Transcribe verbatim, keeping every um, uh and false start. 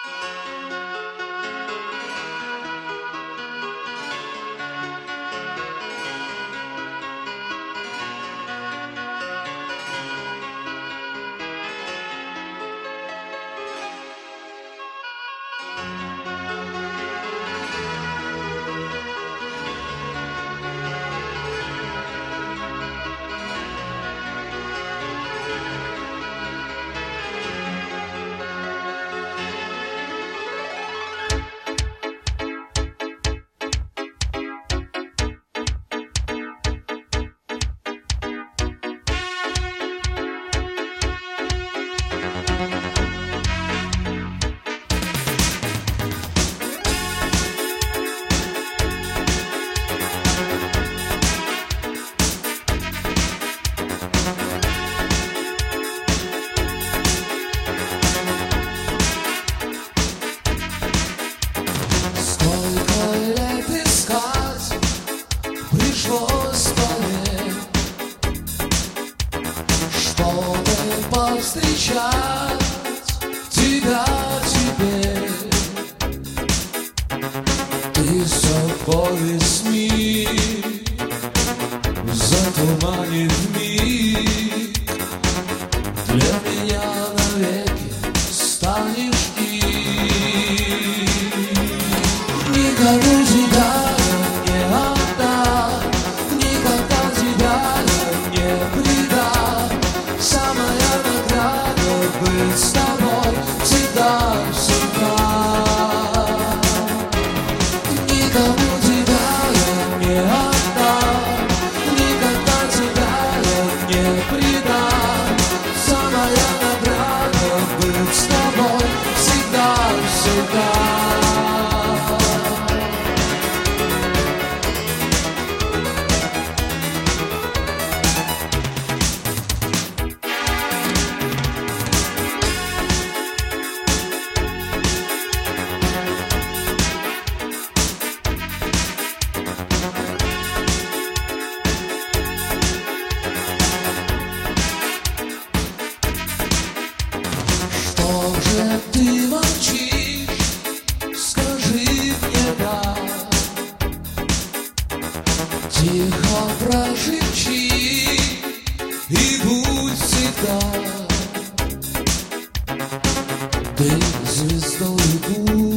Повстречать тебя теперь, ты собой весь мир затуманит миг, для меня навеки станешь им. Никому тебя я не отдам, никогда тебя я не предам. Самая награда быть с тобой всегда, всегда. Никому тебя я не отдам, никогда тебя я не предам. Самая награда быть с тобой всегда, всегда. Ты молчишь, скажи мне да, тихо прошепчи и будь всегда. Ты звездой будь.